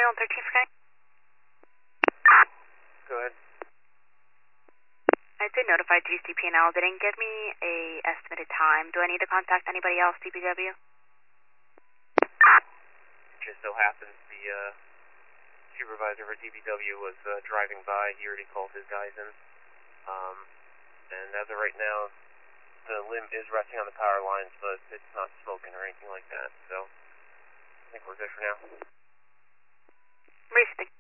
Panel 13 Sky. Go ahead. I did notify GCP&L. They didn't give me a estimated time. Do I need to contact anybody else, DPW? It just so happens the supervisor for DPW was driving by. He already called his guys in. And as of right now, the limb is resting on the power lines, but it's not smoking or anything like that. So I think we're good for now. Racing.